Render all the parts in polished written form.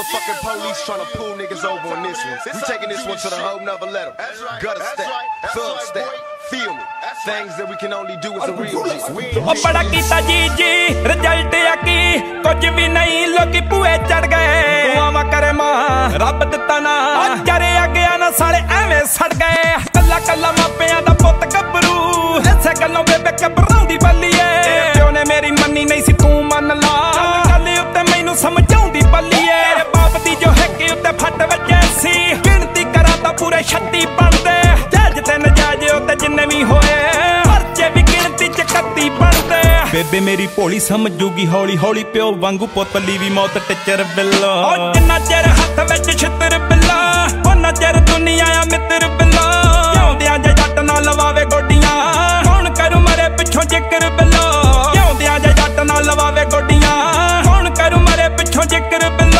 motherfucking police trying to pull niggas over on this one. We taking this one to the whole nother level. Gutter step, thug step, feel me. Things that we can only do as a real G. ਉਹ ਬੜਾ ਕੀਤਾ ਜੀ result ਆ ਕੀ ਕੁਝ ਵੀ ਨਹੀਂ ਲੋਕੀ ਭੂਏ ਚੜ ਗਏ ਦੁਆਵਾਂ ਕਰੇ ਮਾਂ ਰੱਬ ਦਿੱਤਾ ਨਾ ਜਰੇ ਆ ਗਿਆ ਨਾ ਸਾਲੇ ਐਵੇਂ ਸੜ ਗਏ ਕੱਲਾ ਕੱਲਾ ਮਾਪਿਆਂ ਦਾ ਪੁੱਤ ਗੱਭਰੂ ਐਸੇ ਗੱਲੋਂ ਬੇਬੇ ਘਬਰਾਉਂਦੀ ਬੱਲੀਏ ਪਿਓ ਨੇ ਮੇਰੀ ਮੰਨੀ ਨਹੀਂ ਸੀ ਤੂੰ ਮੰਨ ਲਾ ਗੱਲ ਉੱਤੇ ਮੈਨੂੰ ਸਮਝਾਉਂਦੀ ਬੱਲੀਏ ਬਾਪ ਦੀ ਜੋ ਹੈ ਕਿ ਉੱਤੇ ਫੱਟ ਵੱਜੇ ਸੀ ਗਿਣਤੀ ਕਰਾਂ ਤਾਂ ਪੂਰੇ 36 ਬਣਦੇ ਜੱਜ ਤੇ ਨਜਾਇਜ਼ ਉੱਤੇ ਜਿੰਨੇ ਵੀ ਹੋਏ ਪਰਚੇ ਵੀ ਗਿਣਤੀ ਚ 31 ਬਣਦੇ ਬੇਬੇ ਮੇਰੀ ਭੋਲੀ ਸਮਝੂਗੀ ਹੌਲੀ ਹੌਲੀ ਪਿਓ ਵਾਂਗੂ ਪੁੱਤਲੀ ਵੀ ਮੌਤ ਟਿੱਚਰ ਬਿੱਲਾ ਉਹ ਜਿੰਨਾ ਚਿਰ ਹੱਥ ਵਿੱਚ ਛਿੱਤਰ ਬਿੱਲਾ ਉਹਨਾਂ ਚਿਰ ਦੁਨੀਆ ਆ ਮਿੱਤਰ ਬਿੱਲਾ ਜਿਉਂਦਿਆਂ ਜੇ ਜੱਟ ਨਾ ਲਵਾਵੇ ਗੋਡੀਆਂ ਕੌਣ ਕਰੂ ਮਰੇ ਪਿੱਛੋਂ ਜ਼ਿਕਰ ਬਿੱਲਾ ਜਿਉਂਦਿਆਂ ਜੇ ਜੱਟ ਨਾ ਲਵਾਵੇ ਗੋਡੀਆਂ ਕੌਣ ਕਰੂ ਮਰੇ ਪਿੱਛੋਂ ਜ਼ਿਕਰ ਬਿੱਲਾ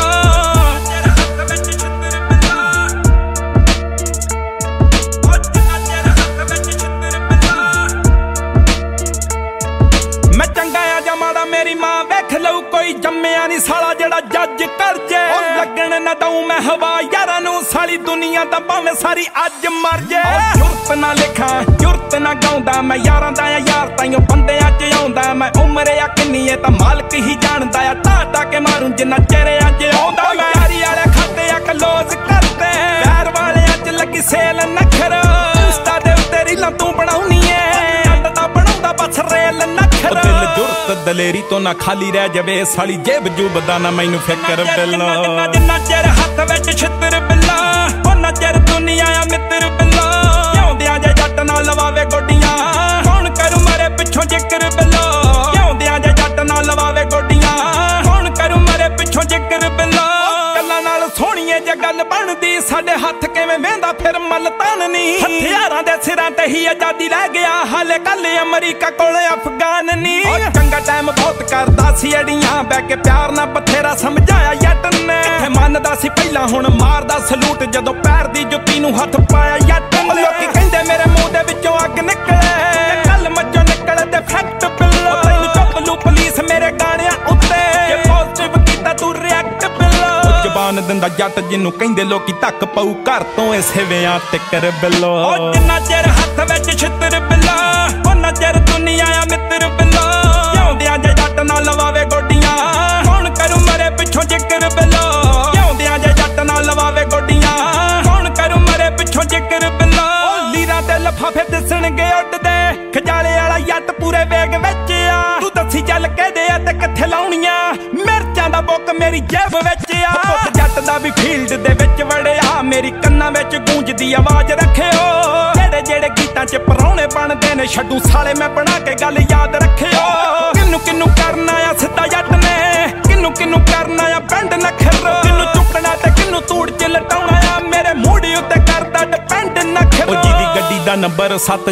ਮੈਂ ਚੰਗਾ ਆ ਜਾਂ ਮਾੜਾ ਮੇਰੀ ਮਾਂ ਵੇਖ ਲਊ ਕੋਈ ਜੰਮਿਆ ਨਹੀਂ ਸਾਲਾ ਜਿਹੜਾ ਜੱਜ ਕਰ ਜੇ ਲੱਗਣ ਨਾ ਦਊ ਮੈਂ ਹਵਾ ਯਾਰਾਂ ਨੂੰ ਸਾਲੀ ਦੁਨੀਆ ਤਾਂ ਭਾਵੇਂ ਸਾਰੀ ਅੱਜ ਮਰ ਜੇ ਜੁਰਤ ਨਾ ਲਿਖਾਂ ਜੁਰਤ ਨਾ ਗਾਉਂਦਾ ਮੈਂ ਯਾਰਾਂ ਦਾ ਆ ਯਾਰ ਤਾਈਓ ਬੰਦਿਆਂ ਚ ਆਉਂਦਾ ਮੈਂ ਉਮਰ ਆ ਕਿੰਨੀ ਏ ਤਾਂ ਮਾਲਕ ਹੀ ਜਾਣਦਾ ਆ ਢਾਟਾ ਕੇ ਮਾਰੂ ਜਿੰਨਾ ਚਿਹਰੇ ਅੱਜ ਆਉਂਦਾ ਮੈਂ ਯਾਰੀ ਵਾਲੇ ਖਾਤੇ ਆ ਕਲੋਜ਼ ਕਰਦੇ ਪੈਰ ਵਾਲਿਆਂ ਚ ਲੱਗੀ ਸੇਲ ਨਖਰ ਇੰਸਟਾ ਦੇ ਉੱਤੇ ਰੀਲਾਂ ਤੂੰ ਬਣਾਉਣੀ ਏ ਅੱਡ ਦਾ ਬਣਾਉਂਦਾ ਬਸ ਰੇਲ ਨਖਰ ਦਿਲ ਜੁਰਤ ਦਲੇਰੀ ਤੋਂ ਨਾ ਖਾਲੀ ਰਹਿ ਜਾਵੇ ਸਾਲੀ ਜੇਬ ਜੂਬ ਦਾ ਨਾ ਮੈਨੂੰ ਫਿਕਰ ਬਿੱਲਾ ਜਿੰਨਾ ਚਿਰ ਹੱਥ ਵਿੱਚ ਛਿੱਤਰ ਬਿੱਲਾ ਉਹਨਾਂ ਚਿਰ ਦੁਨੀਆ ਆ ਮਿੱਤਰ ਬਿੱਲਾ ਜਿਉਂਦਿਆਂ ਜੇ ਜੱਟ ਨਾ ਲਵਾਵੇ ਗੋਡੀਆਂ ਕੌਣ ਕਰੂ ਮਰੇ ਪਿੱਛੋਂ ਜ਼ਿਕਰ ਬਿੱਲਾ ਜਿਉਂਦਿਆਂ ਜੇ ਜੱਟ ਨਾ ਲਵਾਵੇ ਗੋਡੀਆਂ ਕੌਣ ਕਰੂ ਮਰੇ ਪਿੱਛੋਂ ਜ਼ਿਕਰ ਬਿੱਲਾ ਗੱਲਾਂ ਨਾਲ ਸੋਹਣੀਏ ਜੇ ਗੱਲ ਬਣਦੀ ਸਾਡੇ ਹੱਥ ਕਿਵੇਂ ਵਹਿੰਦਾ ਫਿਰ ਮੱਲ ਤਨ ਨਹੀਂ ਹਥਿਆਰਾਂ ਦੇ ਸਿਰਾਂ ਤੇ ਹੀ ਆਜ਼ਾਦੀ ਲੈ ਗਿਆ ਹਾਲੇ ਕੱਲ ਅਮਰੀਕਾ ਕੋਲ ਅਫਗਾਨ ਨਹੀਂ ਚੰਗਾ ਟਾਈਮ ਬਹੁਤ ਕਰਦਾ ਸੀ ਅੜੀਆਂ ਬਹਿ ਕੇ ਪਿਆਰ ਨਾਲ ਬਥੇਰਾ ਸਮਝਾਇਆ ਜੱਟ ਨੇ ਕਿੱਥੇ ਮੰਨਦਾ ਸੀ ਪਹਿਲਾਂ ਹੁਣ ਮਾਰਦਾ ਸਲੂਟ ਜਦੋਂ ਪੈਰ ਦੀ ਜੁੱਤੀ ਨੂੰ ਹੱਥ ਪਾਇਆ ਜੱਟ ਨੇ ਲੋਕੀ ਕਹਿੰਦੇ ਮੇਰੇ ਮੂੰਹ ਦੇ ਵਿੱਚੋਂ ਅੱਗ ਨਿਕਲੇ ਕੱਲ ਮੱਚੋਂ ਨਿਕਲੇ ਤੇ ਫੈਕਟ ਬਿੱਲਾ ਤੈਨੂੰ ਚੁੱਪ ਲੂ ਪੁਲਿਸ ਮੇਰੇ ਗਾਣਿਆਂ ਉੱਤੇ ਜੇ ਪੋਜ਼ਿਟਿਵ ਕੀਤਾ ਤੂੰ ਰਿਐਕਟ ਬਿੱਲਾ ਜ਼ਬਾਨ ਦਿੰਦਾ ਜੱਟ ਜਿਹਨੂੰ ਕਹਿੰਦੇ ਲੋਕੀ ਧੱਕ ਪਊ ਘਰ ਤੋਂ ਇਸੇ ਵਿਆਂ ਟਿੱਕਰ ਬਿੱਲੋ ਉਹ ਜਿੰਨਾ ਚਿਰ ਹੱਥ ਵਿੱਚ ਛਿੱਤਰ ਬਿੱਲਾ ਉਹਨਾਂ ਚਿਰ ਦੁਨੀਆ ਆ ਮਿੱਤਰ ਬਿੱਲਾ ਜਿਉਂਦਿਆਂ ਜੇ ਜੱਟ ਨਾ ਲਵਾਵੇ ਗੋਡੀਆਂ ਕੌਣ ਕਰੂ ਮਰੇ ਪਿੱਛੋਂ ਜ਼ਿਕਰ ਬਿੱਲਾ ਜਿਉਂਦਿਆਂ ਜੇ ਜੱਟ ਨਾ ਲਵਾਵੇ ਗੋਡੀਆਂ ਕੌਣ ਕਰੂ ਮਰੇ ਪਿੱਛੋਂ ਜ਼ਿਕਰ ਬਿੱਲਾ ਲੀਰਾਂ ਤੇ ਲਫਾਫੇ ਦਿਸਣਗੇ ਉੱਡਦੇ ਖਜਾਲੇ ਵਾਲਾ ਜੱਟ ਪੂਰੇ ਵੇਗ ਵਿੱਚ ਆ ਤੂੰ ਦੱਸੀ ਚੱਲ ਕਹਦੇ ਆ ਤੇ ਕਿੱਥੇ ਲਾਉਣੀਆਂ ਮਿਰਚਾਂ ਦਾ ਬੁੱਕ ਮੇਰੀ ਜੇਬ ਵਿੱਚ ਆ ਪੁੱਤ ਜੱਟ ਦਾ ਵੀ ਫੀਲਡ ਦੇ ਵਿੱਚ ਵੜਿਆ ਮੇਰੀ ਕੰਨਾਂ ਵਿੱਚ ਗੂੰਜਦੀ ਆਵਾਜ਼ ਰੱਖਿਓ ਜਿਹੜੇ ਜਿਹੜੇ ਗੀਤਾਂ 'ਚ ਪਰਾਉਣੇ ਬਣਦੇ ਨੇ ਛੱਡੂ ਸਾਲੇ ਮੈਂ ਬਣਾ ਕੇ ਗੱਲ ਯਾਦ ਰੱਖਿਓ ਕਿੰਨੂੰ ਕਿੰਨੂੰ ਕਰਨਾ ਆ ਸਿੱਧਾ ਜੱਟ ਨੇ ਕਿੰਨੂੰ ਕਿੰਨੂੰ ਕਰਨਾ ਆ ਪਿੰਡ ਨਖਰ ਕਿੰਨੂੰ ਚੁੱਕਣਾ ਤੇ ਕਿੰਨੂੰ ਤੂੜ 'ਚ ਲਟਾਉਣਾ ਆ ਮੇਰੇ ਮੂਡ ਉੱਤੇ ਕਰਦਾ ਡਿਪੈਂਡ ਨਖਰ ਉਹ ਜਿਹਦੀ ਗੱਡੀ ਦਾ ਨੰਬਰ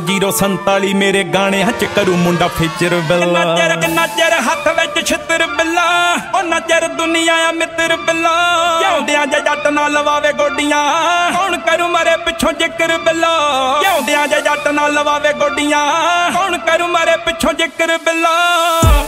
7047 ਮੇਰੇ ਗਾਣਿਆਂ 'ਚ ਕਰੂ ਮੁੰਡਾ ਫੀਚਰ ਬਿੱਲਾ ਕਿੰਨਾ ਚਿਰ ਹੱਥ ਵਿੱਚ ਛਿੱਤਰ ਬਿੱਲਾ ਉਹਨਾਂ ਚਿਰ ਦੁਨੀਆ ਆ ਮਿੱਤਰ ਬਿੱਲਾ ਜਿਉਂਦਿਆਂ ਜੇ ਜੱਟ ਨਾ ਲਵਾਵੇ ਗੋਡੀਆਂ ਕੌਣ ਕਰੂ ਮਰੇ ਪਿੱਛੋਂ ਜ਼ਿਕਰ ਬਿੱਲਾ ਜਿਉਂਦਿਆਂ ਜੇ ਜੱਟ ਨਾ ਲਵਾਵੇ ਗੋਡੀਆਂ ਕੌਣ ਕਰੂ ਮਰੇ ਪਿੱਛੋਂ ਜ਼ਿਕਰ ਬਿੱਲਾ